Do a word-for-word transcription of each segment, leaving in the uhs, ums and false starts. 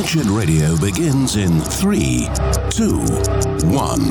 Wretched Radio begins in three, two, one.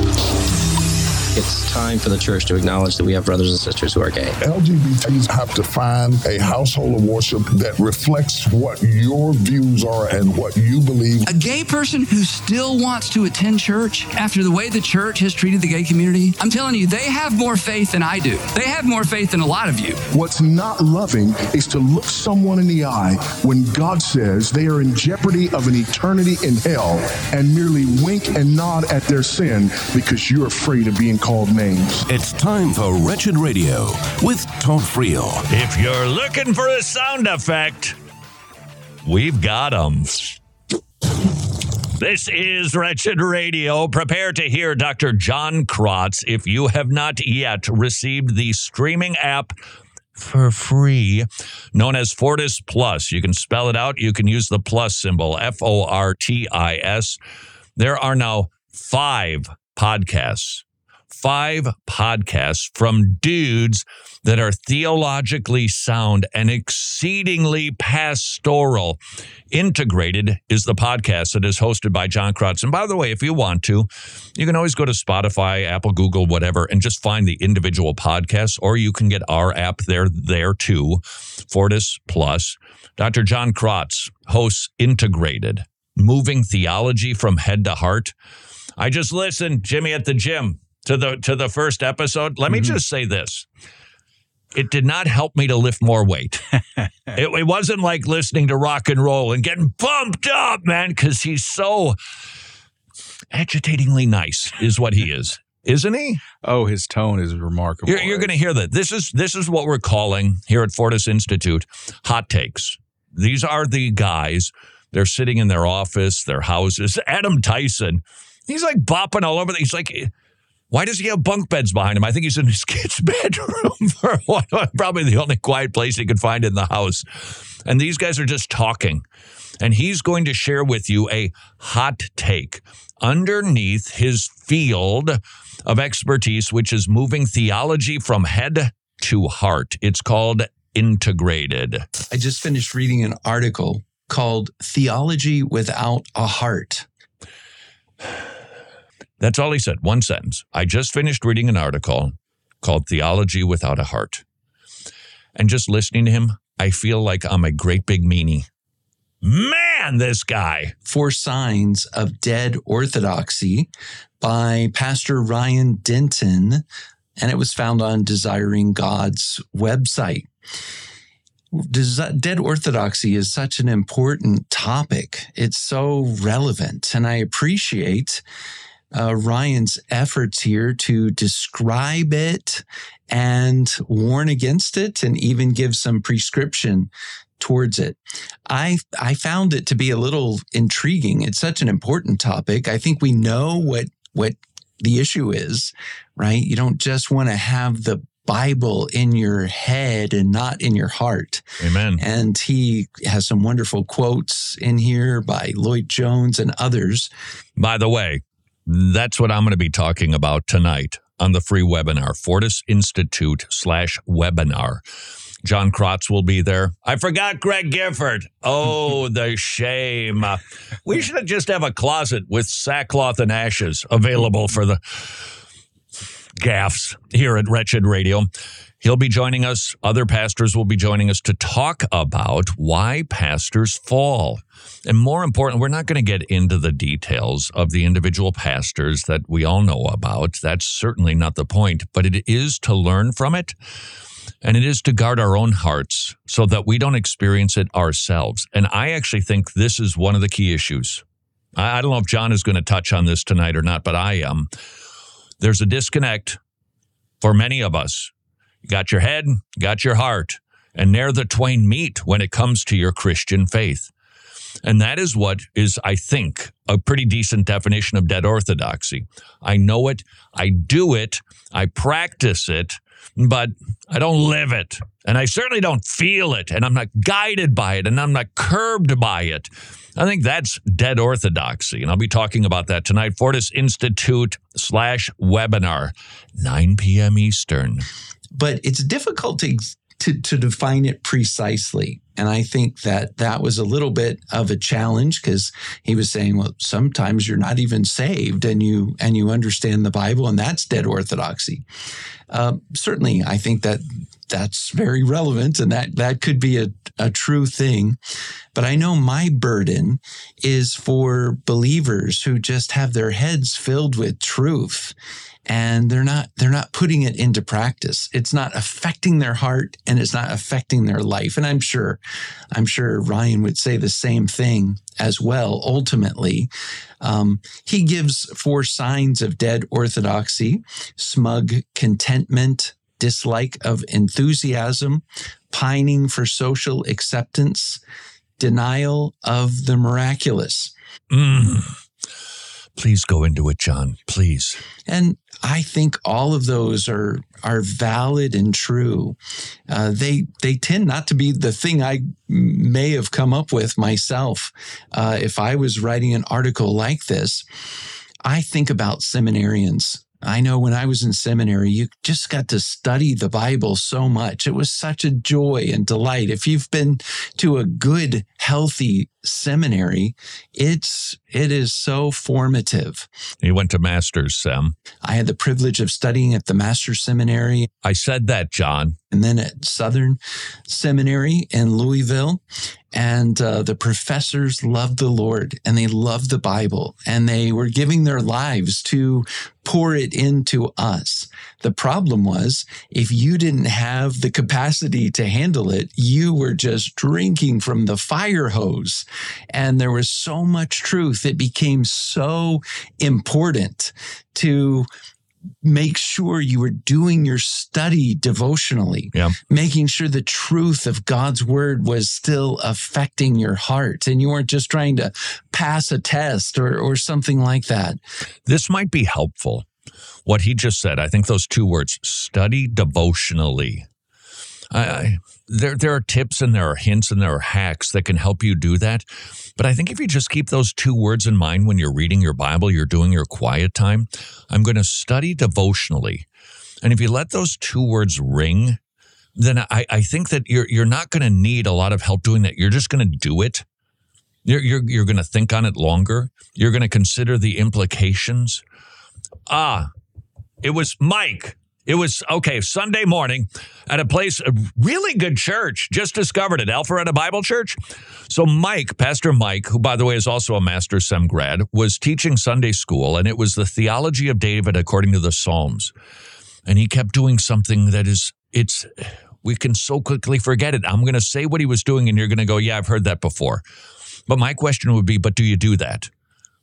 It's time for the church to acknowledge that we have brothers and sisters who are gay. L G B Ts have to find a household of worship that reflects what your views are and what you believe. A gay person who still wants to attend church after the way the church has treated the gay community, I'm telling you, they have more faith than I do. They have more faith than a lot of you. What's not loving is to look someone in the eye when God says they are in jeopardy of an eternity in hell and merely wink and nod at their sin because you're afraid of being called names. It's time for Wretched Radio with Todd Friel. If you're looking for a sound effect, we've got them. This is Wretched Radio. Prepare to hear Doctor John Krotz. If you have not yet received the streaming app for free, known as Fortis Plus, you can spell it out. You can use the plus symbol, F O R T I S. There are now five podcasts. Five podcasts from dudes that are theologically sound and exceedingly pastoral. Integrated is the podcast that is hosted by John Krotz. And by the way, if you want to, you can always go to Spotify, Apple, Google, whatever, and just find the individual podcasts, or you can get our app there, there too, Fortis Plus. Doctor John Krotz hosts Integrated, moving theology from head to heart. I just listened, Jimmy, at the gym. To the to the first episode, let me mm-hmm. just say this. It did not help me to lift more weight. it, it wasn't like listening to rock and roll and getting pumped up, man, because he's so agitatingly nice is what he is. Isn't he? Oh, his tone is remarkable. You're, you're going to hear that. This is, this is what we're calling here at Fortis Institute hot takes. These are the guys. They're sitting in their office, their houses. Adam Tyson, he's like bopping all over. He's like... Why does he have bunk beds behind him? I think he's in his kid's bedroom for one, probably the only quiet place he could find in the house. And these guys are just talking. And he's going to share with you a hot take underneath his field of expertise, which is moving theology from head to heart. It's called Integrated. I just finished reading an article called Theology Without a Heart. That's all he said, one sentence. I just finished reading an article called Theology Without a Heart. And just listening to him, I feel like I'm a great big meanie. Man, this guy. Four Signs of Dead Orthodoxy by Pastor Ryan Denton, and it was found on Desiring God's website. Des- Dead Orthodoxy is such an important topic. It's so relevant, and I appreciate Uh, Ryan's efforts here to describe it and warn against it and even give some prescription towards it. I I found it to be a little intriguing. It's such an important topic. I think we know what what the issue is, right? You don't just want to have the Bible in your head and not in your heart. Amen. And he has some wonderful quotes in here by Lloyd Jones and others. By the way, that's what I'm going to be talking about tonight on the free webinar, Fortis Institute slash webinar. John Krotz will be there. I forgot Greg Gifford. Oh, the shame. Uh, we should just have a closet with sackcloth and ashes available for the gaffes here at Wretched Radio. He'll be joining us. Other pastors will be joining us to talk about why pastors fall. And more important, we're not going to get into the details of the individual pastors that we all know about. That's certainly not the point, but it is to learn from it. And it is to guard our own hearts so that we don't experience it ourselves. And I actually think this is one of the key issues. I, I don't know if John is going to touch on this tonight or not, but I am. There's a disconnect for many of us. You got your head, got your heart, and there the twain meet when it comes to your Christian faith. And that is what is, I think, a pretty decent definition of dead orthodoxy. I know it, I do it, I practice it, but I don't live it. And I certainly don't feel it, and I'm not guided by it, and I'm not curbed by it. I think that's dead orthodoxy, and I'll be talking about that tonight. Fortis Institute slash webinar, nine p.m. Eastern. But it's difficult to to, to define it precisely. And I think that that was a little bit of a challenge because he was saying, well, sometimes you're not even saved and you and you understand the Bible, and that's dead orthodoxy. Uh, certainly, I think that that's very relevant and that, that could be a, a true thing. But I know my burden is for believers who just have their heads filled with truth. And they're not they're not putting it into practice. It's not affecting their heart and it's not affecting their life. And I'm sure, I'm sure Ryan would say the same thing as well. Ultimately, um, he gives four signs of dead orthodoxy: smug contentment, dislike of enthusiasm, pining for social acceptance, denial of the miraculous. Mm. Please go into it, John, please. And I think all of those are are valid and true. Uh, they they tend not to be the thing I may have come up with myself. Uh, if I was writing an article like this, I think about seminarians. I know when I was in seminary, you just got to study the Bible so much. It was such a joy and delight. If you've been to a good, healthy seminary, it's it is so formative. You went to Masters, Sam. I had the privilege of studying at the Master's Seminary. I said that, John. And then at Southern Seminary in Louisville. And uh, the professors loved the Lord and they loved the Bible and they were giving their lives to pour it into us. The problem was, if you didn't have the capacity to handle it, you were just drinking from the fire hose. And there was so much truth. It became so important to make sure you were doing your study devotionally, yeah. making sure the truth of God's word was still affecting your heart and you weren't just trying to pass a test or, or something like that. This might be helpful. What he just said, I think those two words, study devotionally. I, I, there, there are tips and there are hints and there are hacks that can help you do that. But I think if you just keep those two words in mind when you're reading your Bible, you're doing your quiet time, I'm going to study devotionally. And if you let those two words ring, then I, I think that you're you're not going to need a lot of help doing that. You're just going to do it. You're you're, you're going to think on it longer. You're going to consider the implications. Ah, it was Mike. It was, okay, Sunday morning at a place, a really good church, just discovered it, Alpharetta Bible Church. So Mike, Pastor Mike, who, by the way, is also a Master Sem grad, was teaching Sunday school, and it was the theology of David according to the Psalms. And he kept doing something that is, it's, we can so quickly forget it. I'm going to say what he was doing, and you're going to go, yeah, I've heard that before. But my question would be, but do you do that?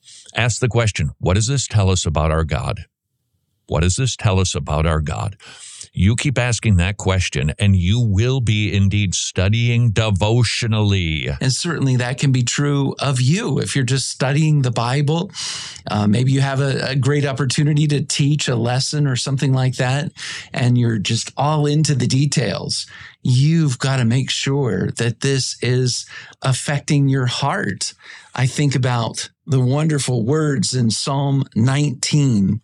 Ask the question, what does this tell us about our God? What does this tell us about our God? You keep asking that question, and you will be indeed studying devotionally. And certainly that can be true of you. If you're just studying the Bible, uh, maybe you have a, a great opportunity to teach a lesson or something like that, and you're just all into the details. You've got to make sure that this is affecting your heart. I think about the wonderful words in Psalm nineteen.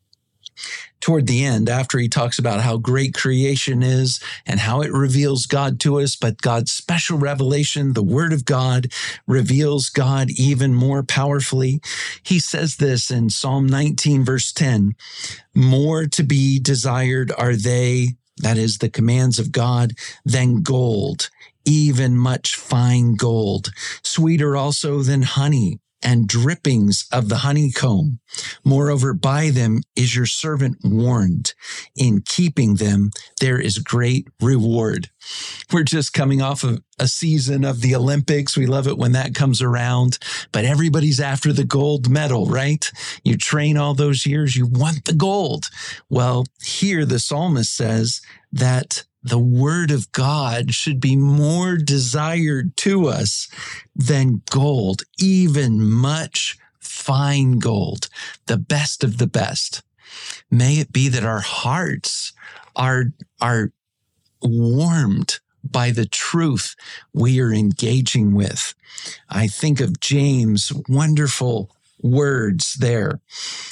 Toward the end, after he talks about how great creation is and how it reveals God to us, but God's special revelation, the Word of God, reveals God even more powerfully. He says this in Psalm nineteen, verse ten, more to be desired are they, that is the commands of God, than gold, even much fine gold, sweeter also than honey, and drippings of the honeycomb. Moreover, by them is your servant warned. In keeping them, there is great reward. We're just coming off of a season of the Olympics. We love it when that comes around, but everybody's after the gold medal, right? You train all those years, you want the gold. Well, here the psalmist says that the word of God should be more desired to us than gold, even much fine gold, the best of the best. May it be that our hearts are, are warmed by the truth we are engaging with. I think of James' wonderful words there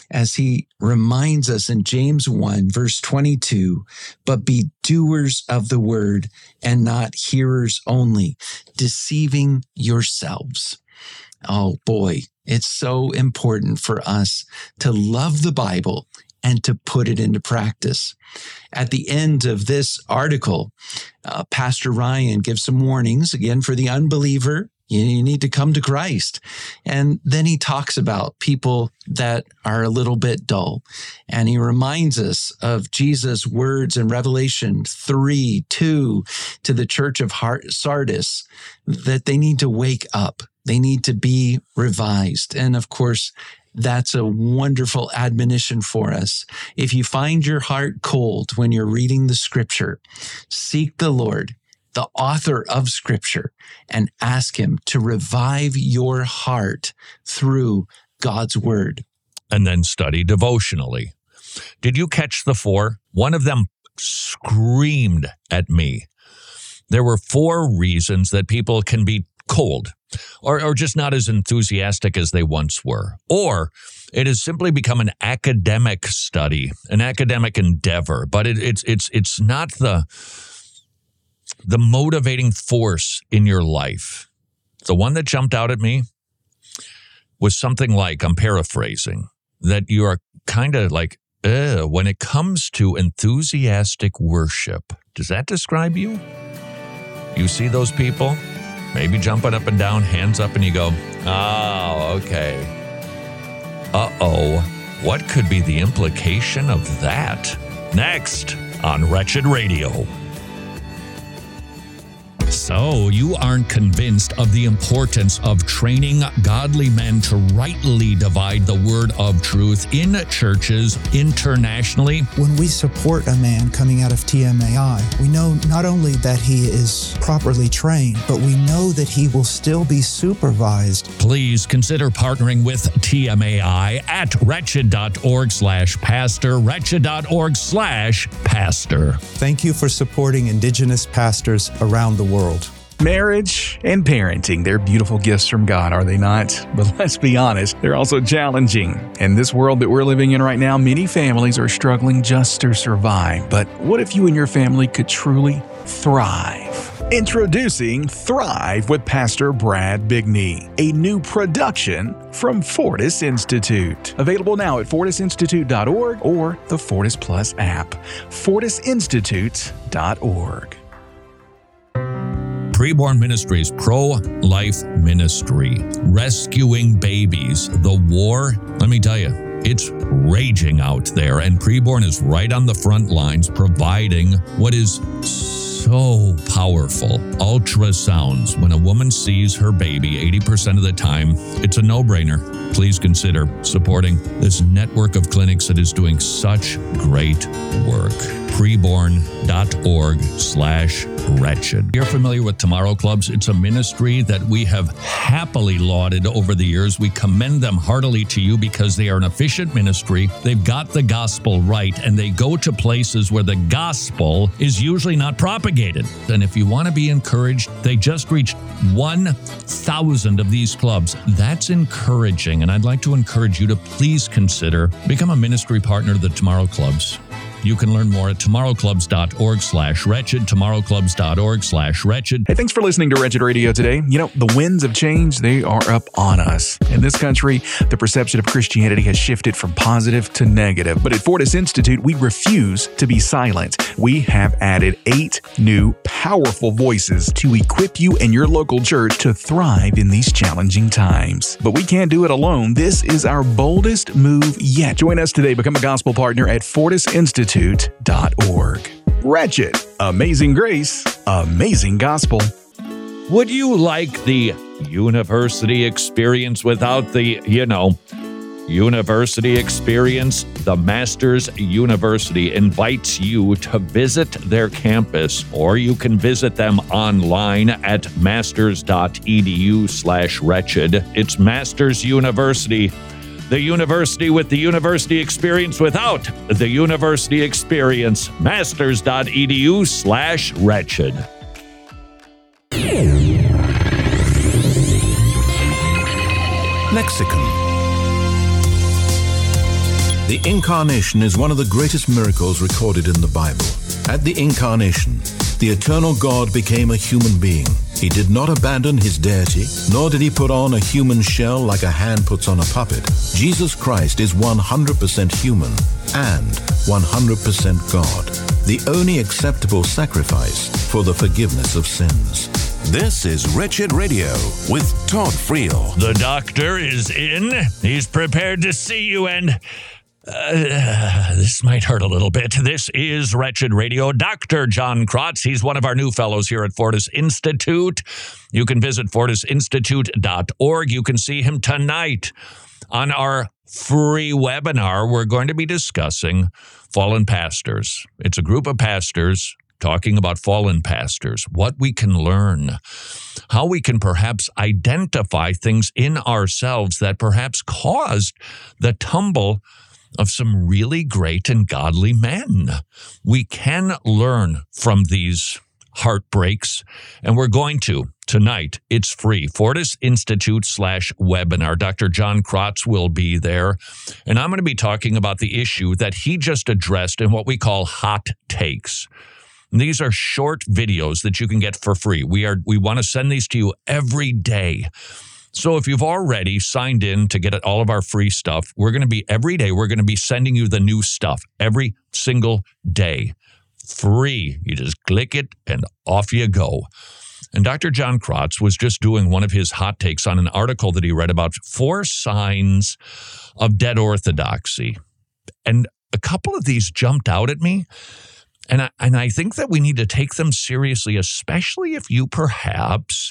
as he reminds us in James one, verse twenty-two, but be doers of the word and not hearers only, deceiving yourselves. Oh boy, it's so important for us to love the Bible and to put it into practice. At the end of this article, uh, Pastor Ryan gives some warnings, again, for the unbeliever. You need to come to Christ. And then he talks about people that are a little bit dull. And he reminds us of Jesus' words in Revelation three two to the church of Sardis, that they need to wake up. They need to be revised. And of course, that's a wonderful admonition for us. If you find your heart cold when you're reading the scripture, seek the Lord, the author of scripture, and ask him to revive your heart through God's word. And then study devotionally. Did you catch the four? One of them screamed at me. There were four reasons that people can be cold or, or just not as enthusiastic as they once were. Or it has simply become an academic study, an academic endeavor, but it, it's it's it's not the the motivating force in your life. The one that jumped out at me was something like, I'm paraphrasing, that you are kind of like, Ugh, when it comes to enthusiastic worship. Does that describe you? You see those people? Maybe jumping up and down, hands up, and you go, oh, okay. Uh-oh. What could be the implication of that? Next on Wretched Radio. So, you aren't convinced of the importance of training godly men to rightly divide the word of truth in churches internationally? When we support a man coming out of T M A I, we know not only that he is properly trained, but we know that he will still be supervised. Please consider partnering with T M A I at wretched.org slash pastor, wretched.org slash pastor. Thank you for supporting Indigenous pastors around the world. World. Marriage and parenting, they're beautiful gifts from God, are they not? But let's be honest, they're also challenging. In this world that we're living in right now, many families are struggling just to survive. But what if you and your family could truly thrive? Introducing Thrive with Pastor Brad Bigney, a new production from Fortis Institute. Available now at fortis institute dot org or the Fortis Plus app. fortis institute dot org. Preborn Ministries, pro-life ministry, rescuing babies. The war, let me tell you, it's raging out there, and Preborn is right on the front lines providing what is so powerful. Ultrasounds. When a woman sees her baby, eighty percent of the time, it's a no-brainer. Please consider supporting this network of clinics that is doing such great work. preborn.org slash wretched. You're familiar with Tomorrow Clubs? It's a ministry that we have happily lauded over the years. We commend them heartily to you because they are an efficient ministry. They've got the gospel right, and they go to places where the gospel is usually not propagated. And if you want to be encouraged, they just reached one thousand of these clubs. That's encouraging, and I'd like to encourage you to please consider become a ministry partner to the Tomorrow Clubs. You can learn more at tomorrowclubs.org slash wretched, tomorrowclubs.org slash wretched. Hey, thanks for listening to Wretched Radio today. You know, the winds of change, they are up on us. In this country, the perception of Christianity has shifted from positive to negative. But at Fortis Institute, we refuse to be silent. We have added eight new powerful voices to equip you and your local church to thrive in these challenging times. But we can't do it alone. This is our boldest move yet. Join us today. Become a gospel partner at fortis institute dot org. Wretched, amazing grace, amazing gospel. Would you like the university experience without the, you know, university experience? The Masters University invites you to visit their campus, or you can visit them online at masters.edu slash wretched. It's Masters University. The university with the university experience without the university experience. Masters.edu slash wretched. Lexicon. The Incarnation is one of the greatest miracles recorded in the Bible. At the Incarnation, the eternal God became a human being. He did not abandon his deity, nor did he put on a human shell like a hand puts on a puppet. Jesus Christ is one hundred percent human and one hundred percent God, the only acceptable sacrifice for the forgiveness of sins. This is Wretched Radio with Todd Friel. The doctor is in. He's prepared to see you, and uh, this might hurt a little bit. This is Wretched Radio. Doctor John Krotz, he's one of our new fellows here at Fortis Institute. You can visit fortis institute dot org. You can see him tonight on our free webinar. We're going to be discussing fallen pastors. It's a group of pastors talking about fallen pastors, what we can learn, how we can perhaps identify things in ourselves that perhaps caused the tumble of some really great and godly men. We can learn from these heartbreaks, and we're going to tonight. It's free. Fortis Institute slash webinar. Doctor John Krotz will be there, and I'm going to be talking about the issue that he just addressed in what we call hot takes. These are short videos that you can get for free. We are we want to send these to you every day. So if you've already signed in to get all of our free stuff, we're going to be every day, we're going to be sending you the new stuff every single day. Free. You just click it and off you go. And Doctor John Krotz was just doing one of his hot takes on an article that he read about four signs of dead orthodoxy. And a couple of these jumped out at me. And I, and I think that we need to take them seriously, especially if you perhaps,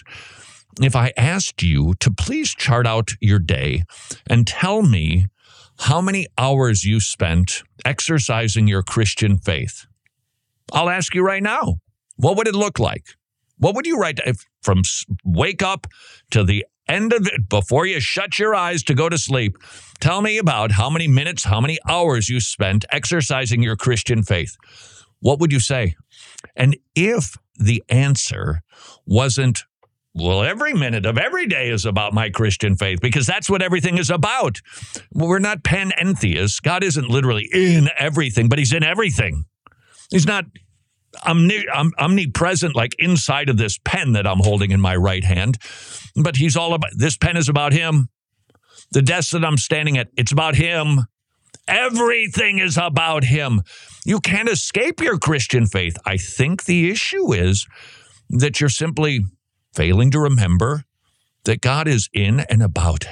if I asked you to please chart out your day and tell me how many hours you spent exercising your Christian faith. I'll ask you right now, what would it look like? What would you write if from wake up to the end of it, before you shut your eyes to go to sleep? Tell me about how many minutes, how many hours you spent exercising your Christian faith. What would you say? And if the answer wasn't, well, every minute of every day is about my Christian faith, because that's what everything is about. We're not panentheists. God isn't literally in everything, but he's in everything. He's not omni- omnipresent like inside of this pen that I'm holding in my right hand, but he's all about, this pen is about him. The desk that I'm standing at, it's about him. Everything is about him. You can't escape your Christian faith. I think the issue is that you're simply failing to remember that God is in and about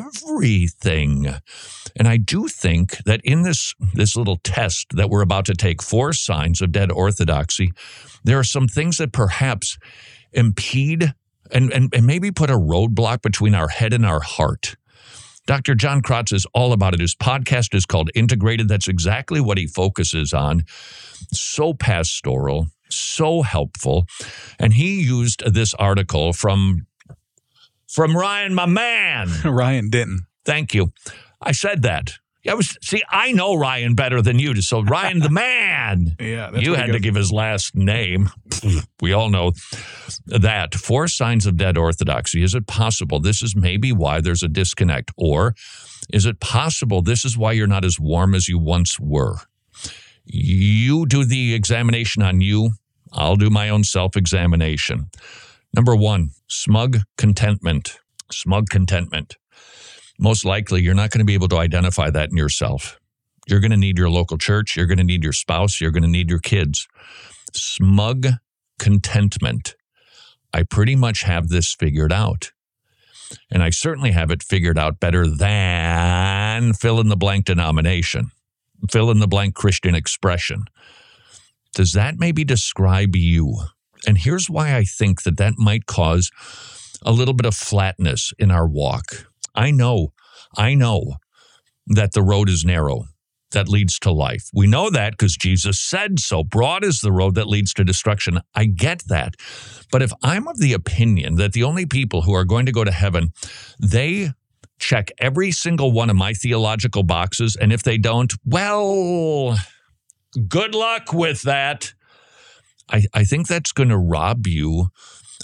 everything. And I do think that in this, this little test that we're about to take, four signs of dead orthodoxy, there are some things that perhaps impede and, and, and maybe put a roadblock between our head and our heart. Doctor John Krotz is all about it. His podcast is called Integrated. That's exactly what he focuses on. So pastoral, so helpful. And he used this article from, from Ryan, my man. Ryan Denton. Thank you. I said that. I was, see, I know Ryan better than you do. So Ryan, the man. Yeah, that's you had to give his last name. We all know that. Four signs of dead orthodoxy. Is it possible this is maybe why there's a disconnect? Or is it possible this is why you're not as warm as you once were? You do the examination on you. I'll do my own self-examination. Number one, smug contentment. Smug contentment. Most likely, you're not going to be able to identify that in yourself. You're going to need your local church. You're going to need your spouse. You're going to need your kids. Smug contentment. I pretty much have this figured out. And I certainly have it figured out better than fill in the blank denomination, fill in the blank Christian expression. Does that maybe describe you? And here's why I think that that might cause a little bit of flatness in our walk. I know, I know that the road is narrow that leads to life. We know that because Jesus said so. Broad is the road that leads to destruction. I get that. But if I'm of the opinion that the only people who are going to go to heaven, they check every single one of my theological boxes, and if they don't, well, good luck with that. I, I think that's going to rob you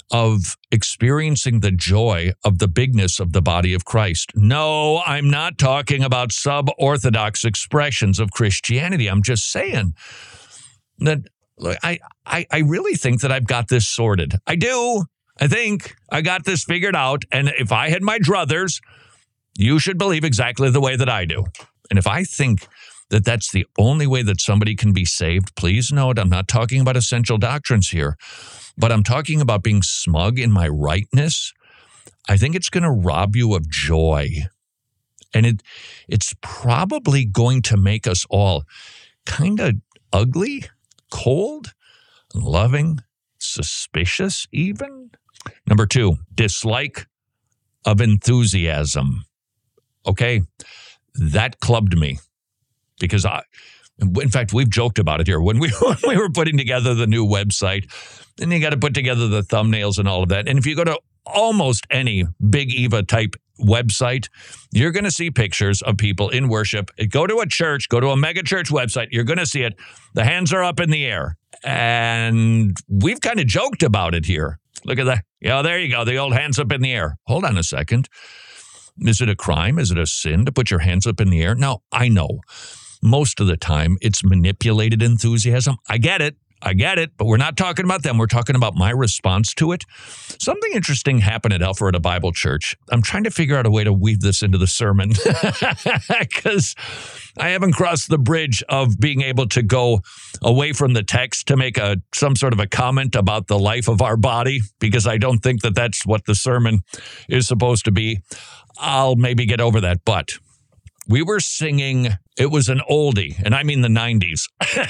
of experiencing the joy of the bigness of the body of Christ. No, I'm not talking about sub-orthodox expressions of Christianity. I'm just saying that look, I, I, I really think that I've got this sorted. I do. I think I got this figured out. And if I had my druthers, you should believe exactly the way that I do. And if I think that that's the only way that somebody can be saved, please note, I'm not talking about essential doctrines here, but I'm talking about being smug in my rightness. I think it's going to rob you of joy. And it it's probably going to make us all kind of ugly, cold, loving, suspicious even. Number two, dislike of enthusiasm. Okay, that clubbed me. Because I, in fact, we've joked about it here. When we, when we were putting together the new website, then you got to put together the thumbnails and all of that. And if you go to almost any Big Eva type website, you're going to see pictures of people in worship. Go to a church, go to a mega church website, you're going to see it. The hands are up in the air. And we've kind of joked about it here. Look at that. Yeah, there you go. The old hands up in the air. Hold on a second. Is it a crime? Is it a sin to put your hands up in the air? Now, I know. Most of the time, it's manipulated enthusiasm. I get it. I get it. But we're not talking about them. We're talking about my response to it. Something interesting happened at Alpharetta Bible Church. I'm trying to figure out a way to weave this into the sermon because I haven't crossed the bridge of being able to go away from the text to make a some sort of a comment about the life of our body, because I don't think that that's what the sermon is supposed to be. I'll maybe get over that. But we were singing, it was an oldie, and I mean the nineties.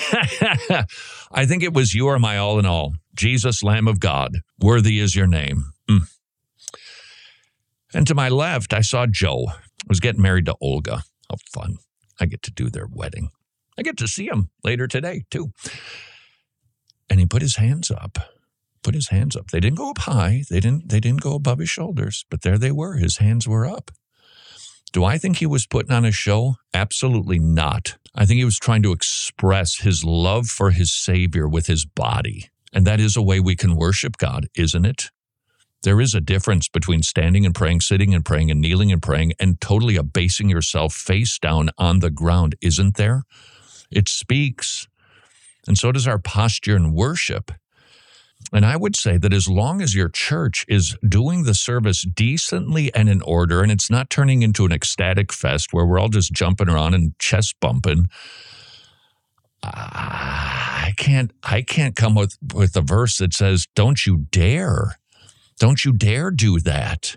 I think it was You Are My All in All. Jesus, Lamb of God, worthy is your name. Mm. And to my left, I saw Joe. I was getting married to Olga. How fun. I get to do their wedding. I get to see him later today, too. And he put his hands up. Put his hands up. They didn't go up high. They didn't, they didn't go above his shoulders, but there they were. His hands were up. Do I think he was putting on a show? Absolutely not. I think he was trying to express his love for his Savior with his body. And that is a way we can worship God, isn't it? There is a difference between standing and praying, sitting and praying, and kneeling and praying, and totally abasing yourself face down on the ground, isn't there? It speaks. And so does our posture in worship. And I would say that as long as your church is doing the service decently and in order, and it's not turning into an ecstatic fest where we're all just jumping around and chest bumping, I can't I can't come with, with a verse that says, don't you dare. Don't you dare do that.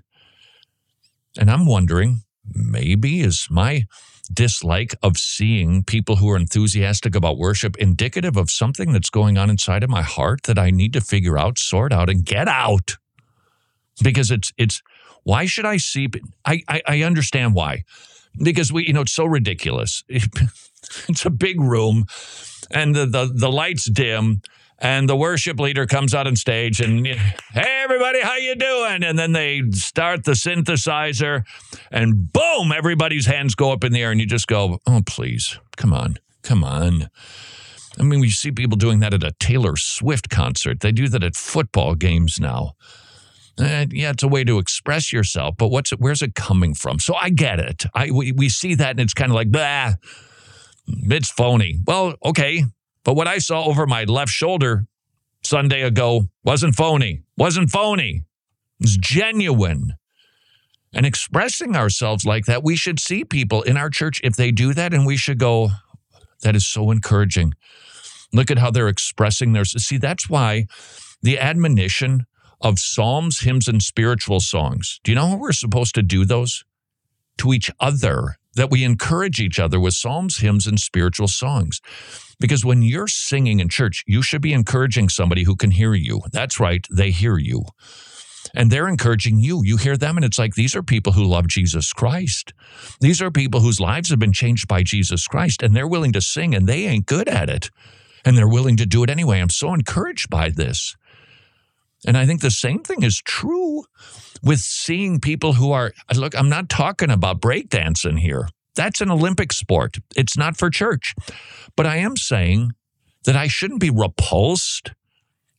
And I'm wondering, maybe is my dislike of seeing people who are enthusiastic about worship indicative of something that's going on inside of my heart that I need to figure out, sort out, and get out? Because it's, it's why should I see, I, I, I understand why. Because we, you know, it's so ridiculous. It's a big room and the, the, the lights dim and the worship leader comes out on stage and, hey, everybody, how you doing? And then they start the synthesizer and boom, everybody's hands go up in the air and you just go, oh, please, come on, come on. I mean, we see people doing that at a Taylor Swift concert. They do that at football games now. And yeah, it's a way to express yourself, but what's it, where's it coming from? So I get it. I we, we see that and it's kind of like, bah, it's phony. Well, okay. But what I saw over my left shoulder Sunday ago wasn't phony. Wasn't phony. It's genuine. And expressing ourselves like that, we should see people in our church, if they do that, and we should go, that is so encouraging. Look at how they're expressing their... See, that's why the admonition of psalms, hymns, and spiritual songs, do you know how we're supposed to do those? To each other. That we encourage each other with psalms, hymns, and spiritual songs. Because when you're singing in church, you should be encouraging somebody who can hear you. That's right, they hear you. And they're encouraging you. You hear them, and it's like, these are people who love Jesus Christ. These are people whose lives have been changed by Jesus Christ, and they're willing to sing, and they ain't good at it. And they're willing to do it anyway. I'm so encouraged by this. And I think the same thing is true with seeing people who are, look, I'm not talking about breakdancing here. That's an Olympic sport. It's not for church. But I am saying that I shouldn't be repulsed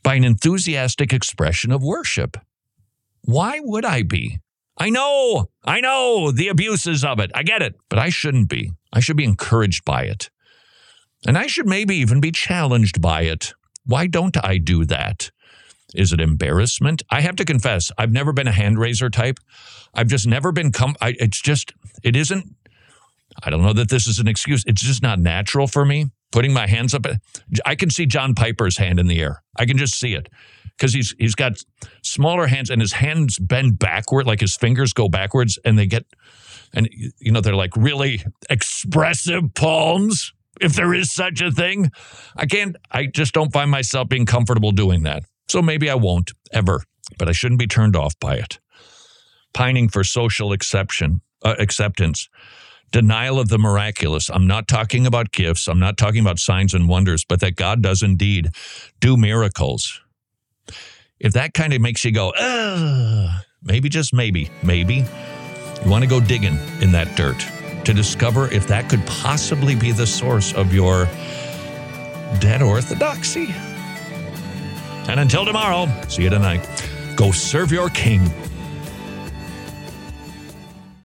by an enthusiastic expression of worship. Why would I be? I know, I know the abuses of it. I get it, but I shouldn't be. I should be encouraged by it. And I should maybe even be challenged by it. Why don't I do that? Is it embarrassment? I have to confess, I've never been a hand raiser type. I've just never been, com- I, it's just, it isn't, I don't know that this is an excuse. It's just not natural for me. Putting my hands up, I can see John Piper's hand in the air. I can just see it because he's he's got smaller hands and his hands bend backward, like his fingers go backwards, and they get, and you know they're like really expressive palms, if there is such a thing. I can't. I just don't find myself being comfortable doing that. So maybe I won't ever, but I shouldn't be turned off by it. Pining for social exception, uh, acceptance. Denial of the miraculous. I'm not talking about gifts. I'm not talking about signs and wonders, but that God does indeed do miracles. If that kind of makes you go, ugh, maybe, just maybe, maybe, you want to go digging in that dirt to discover if that could possibly be the source of your dead orthodoxy. And until tomorrow, see you tonight. Go serve your king.